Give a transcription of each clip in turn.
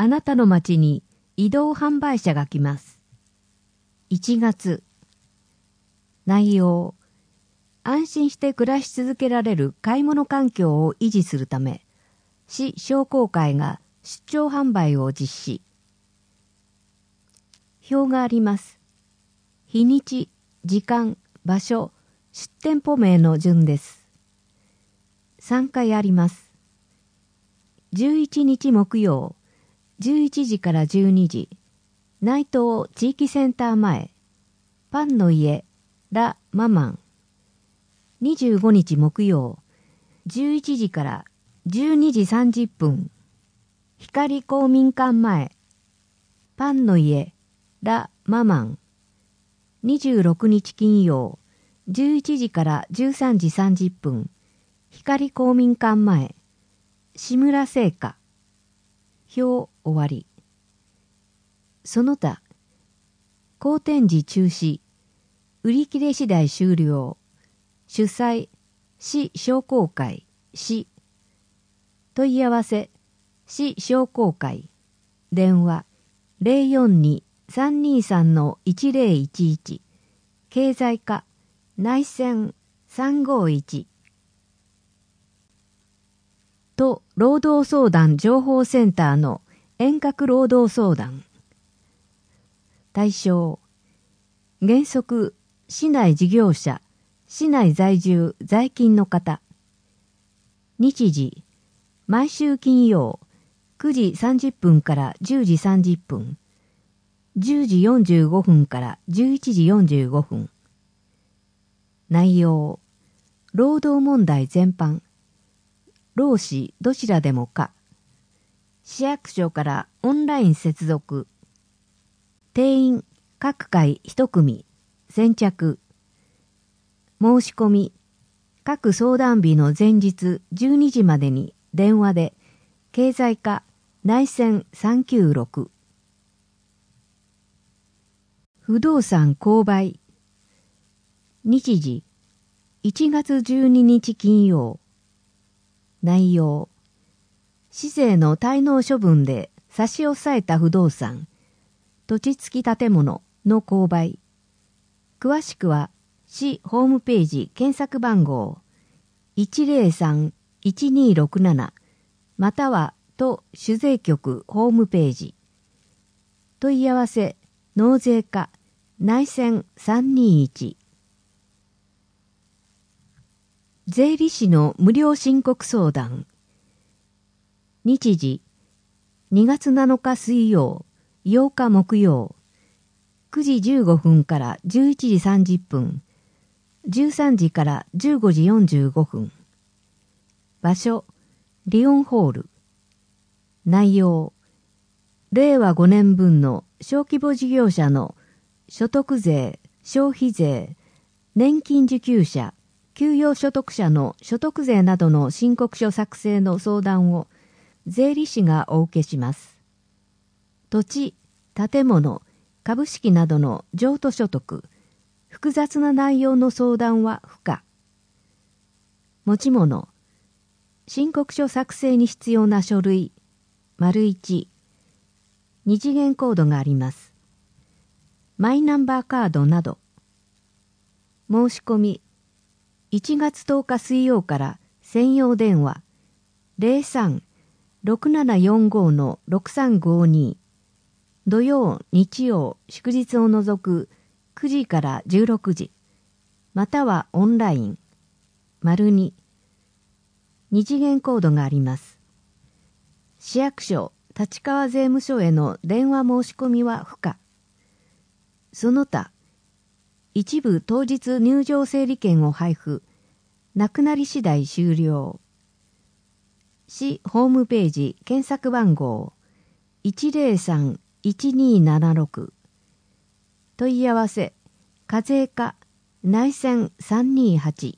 あなたの町に移動販売車が来ます。1月。内容。安心して暮らし続けられる買い物環境を維持するため、市商工会が出張販売を実施。表があります。日にち、時間、場所、出店舗名の順です。3回あります。11日木曜、11時から12時、内藤地域センター前、パンの家、ラ・ママン。25日木曜、11時から12時30分、光公民館前、パンの家、ラ・ママン。26日金曜、11時から13時30分、光公民館前、志村製菓。表終わり。その他、公展時中止、売り切れ次第終了。主催、市商工会、市。問い合わせ、市商工会。電話、042-323-1011。経済課、内線351。都労働相談情報センターの遠隔労働相談。対象、原則、市内事業者、市内在住、在勤の方。日時、毎週金曜、9時30分から10時30分、10時45分から11時45分。内容、労働問題全般。労使どちらでもか。市役所からオンライン接続。定員各回1組。先着。申し込み。各相談日の前日12時までに電話で経済課内線396。不動産購買。日時1月12日金曜。内容。市税の滞納処分で差し押さえた不動産、土地付き建物の購買。詳しくは市ホームページ検索番号 103-1267 または都主税局ホームページ。問い合わせ納税課内線321。税理士の無料申告相談。日時2月7日水曜、8日木曜、9時15分から11時30分、13時から15時45分。場所、リオンホール。内容、令和5年分の小規模事業者の所得税、消費税、年金受給者、給与所得者の所得税などの申告書作成の相談を税理士がお受けします。土地、建物、株式などの譲渡所得、複雑な内容の相談は不可。持ち物、申告書作成に必要な書類、1、二次元コードがあります。マイナンバーカードなど。申し込み、1月10日水曜から専用電話 03-6745-6352 土曜、日曜、祝日を除く9時から16時またはオンライン ②二次元コードがあります。市役所、立川税務署への電話申し込みは不可。その他、一部当日入場整理券を配布。なくなり次第終了。市ホームページ検索番号 103-1276。問い合わせ、課税課内線328。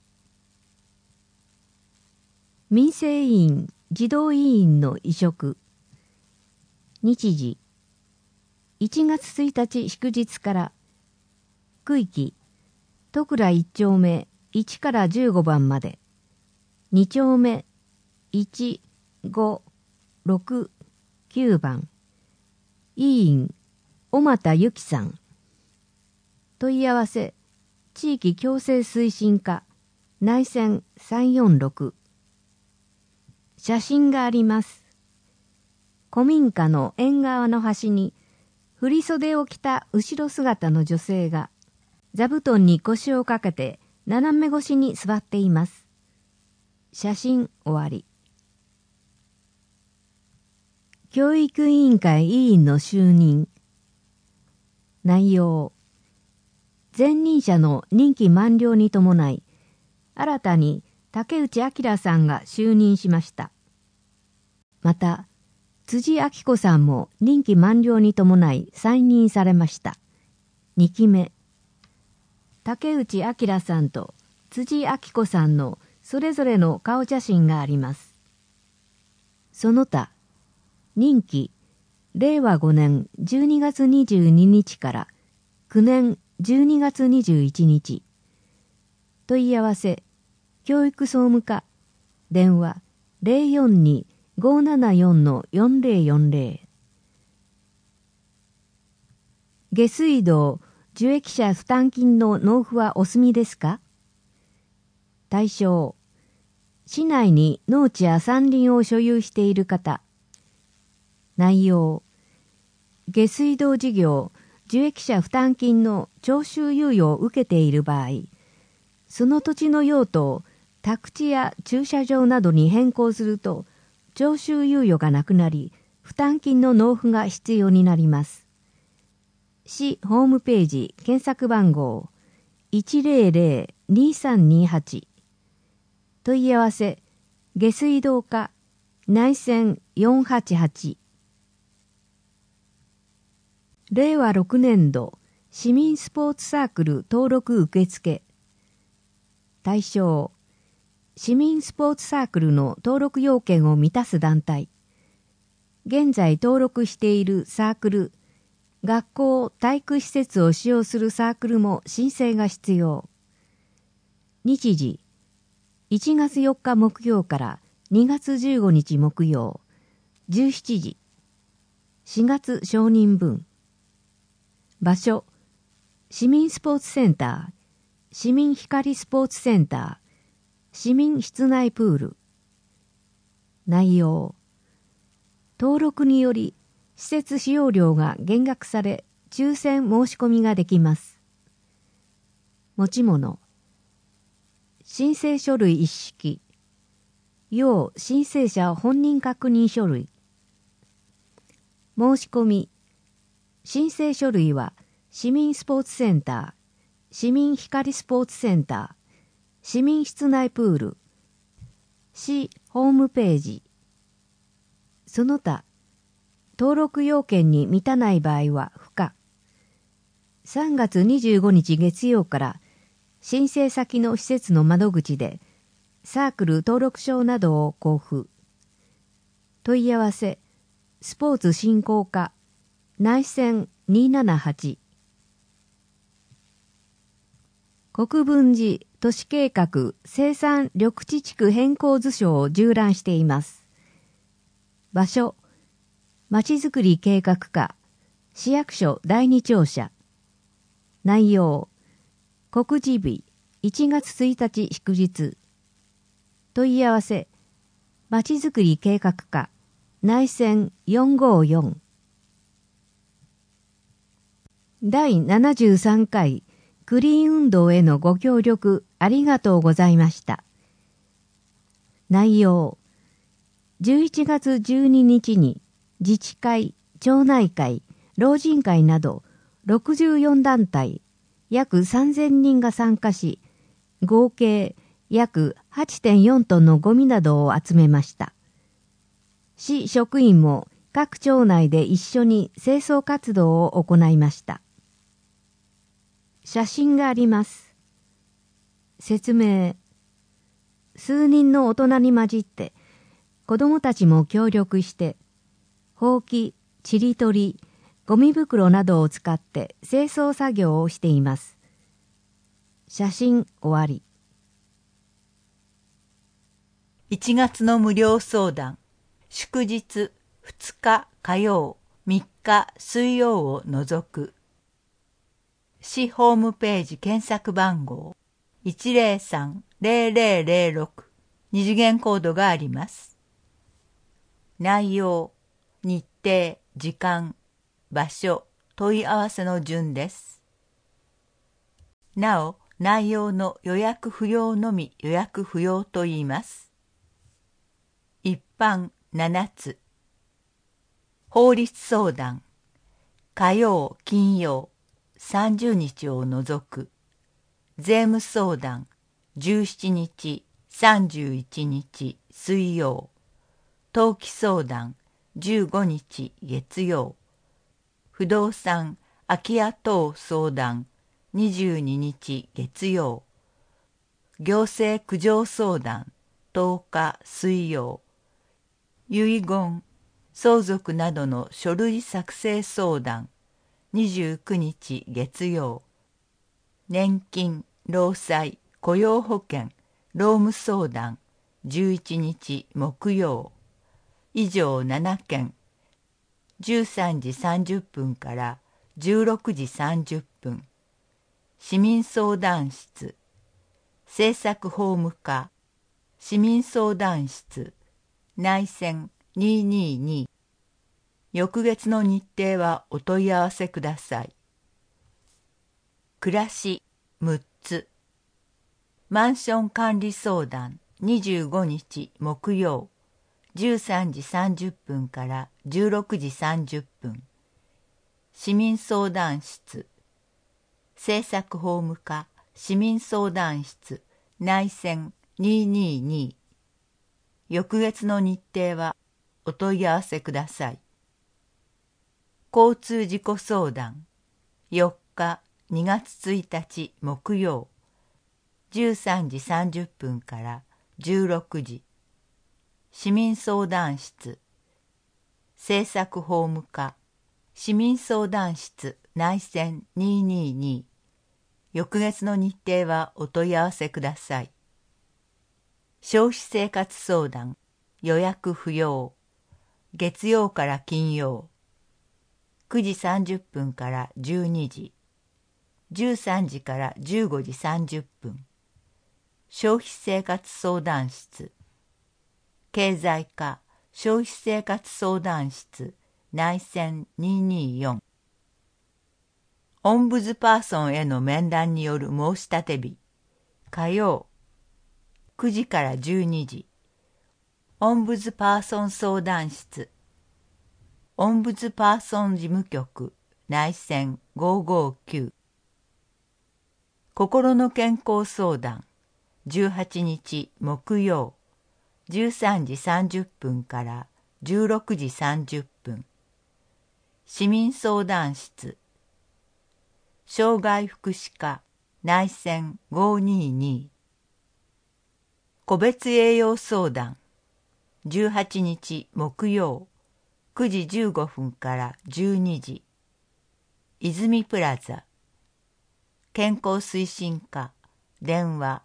民生委員、児童委員の委嘱。日時1月1日祝日から区域戸倉1丁目1から15番まで2丁目1、5、6、 9番委員小俣由紀さん。問い合わせ地域共生推進課内線346。写真があります。古民家の縁側の端に振袖を着た後ろ姿の女性が座布団に腰をかけて斜め越しに座っています。写真終わり。教育委員会委員の就任。内容。前任者の任期満了に伴い、新たに竹内明さんが就任しました。また、辻明子さんも任期満了に伴い再任されました。2期目。竹内明さんと辻明子さんのそれぞれの顔写真があります。その他、任期、令和5年12月22日から9年12月21日。問い合わせ、教育総務課、電話042-574-4040。下水道、受益者負担金の納付はお済みですか？対象、市内に農地や山林を所有している方。内容、下水道事業、受益者負担金の徴収猶予を受けている場合、その土地の用途を宅地や駐車場などに変更すると、徴収猶予がなくなり、負担金の納付が必要になります。市ホームページ検索番号 100-2328。問い合わせ、下水道課内線488。令和6年度市民スポーツサークル登録受付。対象、市民スポーツサークルの登録要件を満たす団体。現在登録しているサークル、学校・体育施設を使用するサークルも申請が必要。日時、1月4日木曜から2月15日木曜、17時。4月承認分。場所、市民スポーツセンター、市民光スポーツセンター、市民室内プール。内容、登録により施設使用料が減額され抽選申し込みができます。持ち物、申請書類一式、要申請者本人確認書類。申し込み、申請書類は市民スポーツセンター、市民光スポーツセンター、市民室内プール、市ホームページ。その他、登録要件に満たない場合は不可。3月25日月曜から申請先の施設の窓口でサークル登録証などを交付。問い合わせ、スポーツ振興課内線278。国分寺都市計画生産緑地地区変更図書を縦覧しています。場所、まちづくり計画課市役所第2庁舎。内容、告示日1月1日祝日。問い合わせ、まちづくり計画課内線454。第73回クリーン運動へのご協力ありがとうございました。内容、11月12日に自治会、町内会、老人会など64団体約3000人が参加し、合計約 8.4 トンのゴミなどを集めました。市職員も各町内で一緒に清掃活動を行いました。写真があります。説明。数人の大人に混じって子供たちも協力してほうき、ちりとり、ゴミ袋などを使って清掃作業をしています。写真終わり。 1月の無料相談、祝日2日火曜、3日水曜を除く。市ホームページ検索番号 103-0006 二次元コードがあります。内容、日程、時間、場所、問い合わせの順です。なお、内容の予約不要のみ予約不要と言います。一般7つ。法律相談、火曜、金曜、30日を除く。税務相談、17日、31日、水曜。登記相談、15日、月曜。不動産、空き家等相談、22日、月曜。行政苦情相談、10日、水曜。遺言、相続などの書類作成相談、29日月曜。年金、労災、雇用保険、労務相談、11日木曜。以上7件。13時30分から16時30分。市民相談室、政策法務課、市民相談室、内線222。翌月の日程はお問い合わせください。暮らし6つ。マンション管理相談25日木曜。13時30分から16時30分。市民相談室、政策法務課、市民相談室、内線222。翌月の日程はお問い合わせください。交通事故相談、4日2月1日木曜。13時30分から16時。市民相談室、政策法務課、市民相談室内線222。翌月の日程はお問い合わせください。消費生活相談、予約不要。月曜から金曜。9時30分から12時。13時から15時30分。消費生活相談室、経済課消費生活相談室内線224。オンブズパーソンへの面談による申し立て日、火曜9時から12時。オンブズパーソン相談室、オンブズパーソン事務局内線559。心の健康相談、18日木曜。13時30分から16時30分。市民相談室、障害福祉課内線522。個別栄養相談、18日木曜。9時15分から12時。泉プラザ。健康推進課電話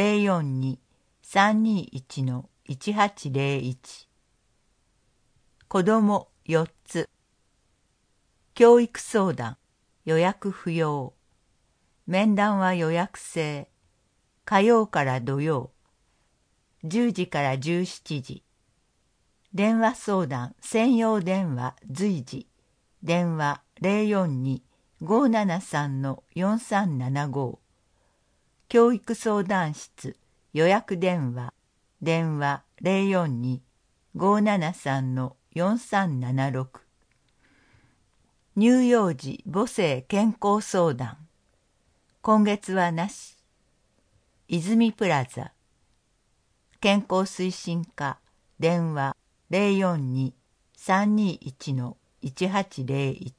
042-321-1801。子ども4つ。教育相談、予約不要。面談は予約制。火曜から土曜。10時から17時。電話相談、専用電話随時。電話042-573-4375。教育相談室、予約電話、電話042-573-4376。乳幼児母性健康相談、今月はなし。泉プラザ。健康推進課、電話042-321-1801。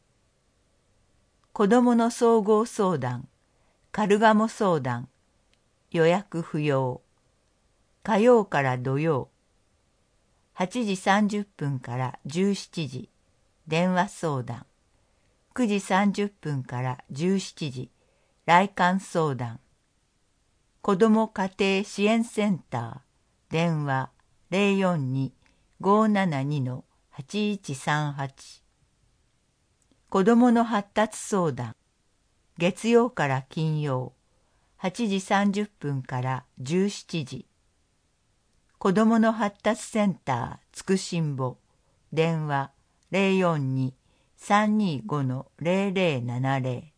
子どもの総合相談、カルガモ相談、予約不要。火曜から土曜。8時30分から17時。電話相談。9時30分から17時。来館相談。子ども家庭支援センター。電話042-572-8111。 8138。子どもの発達相談、月曜から金曜、8時30分から17時。子どもの発達センターつくしんぼ、電話042-325-0070。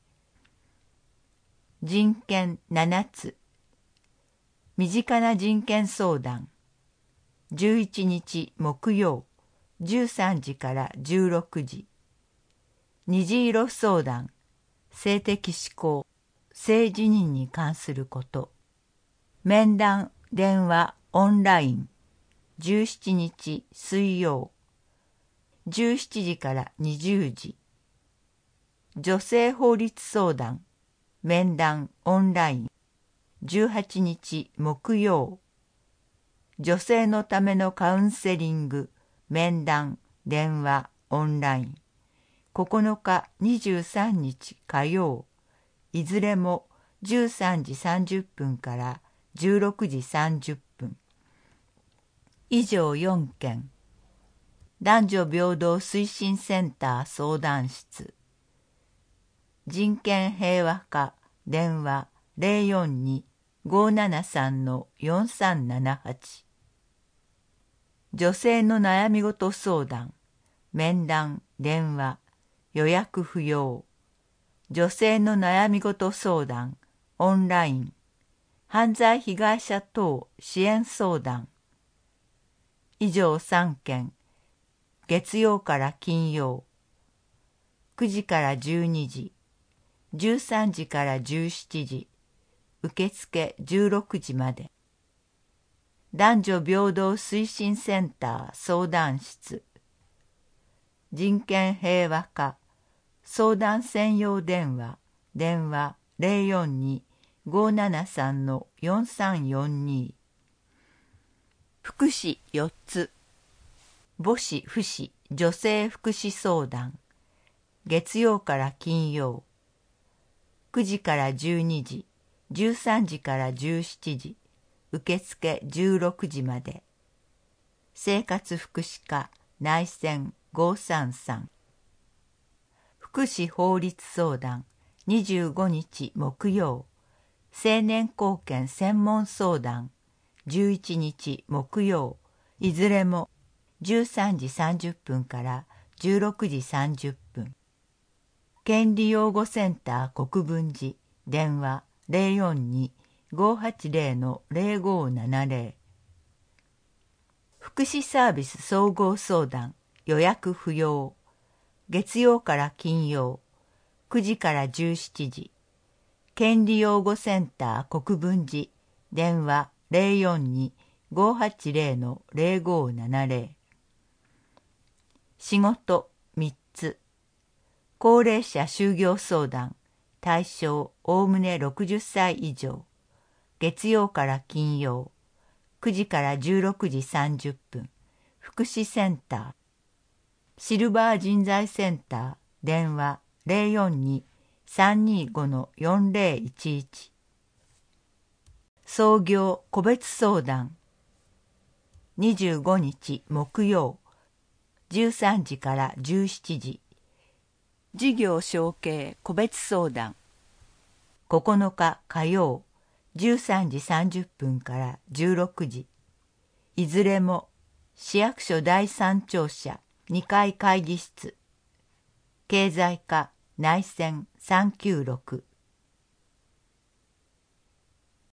人権7つ。身近な人権相談、11日木曜、13時から16時。虹色相談、性的指向、性自認に関すること。面談、電話、オンライン、17日水曜、17時から20時。女性法律相談、面談、オンライン、18日木曜。女性のためのカウンセリング、面談、電話、オンライン、9日23日火曜。いずれも13時30分から16時30分。以上4件。男女平等推進センター相談室。人権平和課電話042-573-4378。女性の悩み事相談、面談、電話、予約不要。女性の悩み事相談、オンライン、犯罪被害者等支援相談。以上3件。月曜から金曜、9時から12時、13時から17時、受付16時まで。男女平等推進センター相談室。人権平和課相談専用電話、電話042-573-4342。福祉4つ。母子父子女性福祉相談。月曜から金曜。9時から12時、13時から17時、受付16時まで。生活福祉課内線533。福祉法律相談25日木曜。青年後見専門相談11日木曜。いずれも13時30分から16時30分。権利擁護センター国分寺電話042-580-0570。福祉サービス総合相談予約不要。月曜から金曜、9時から17時。権利擁護センター国分寺電話042-580-0570。仕事3つ。高齢者就業相談対象おおむね60歳以上。月曜から金曜、9時から16時30分。福祉センター。シルバー人材センター電話042-325-4011。創業個別相談25日木曜13時から17時。事業承継個別相談9日火曜13時30分から16時。いずれも市役所第三庁舎2階会議室。経済課内線396。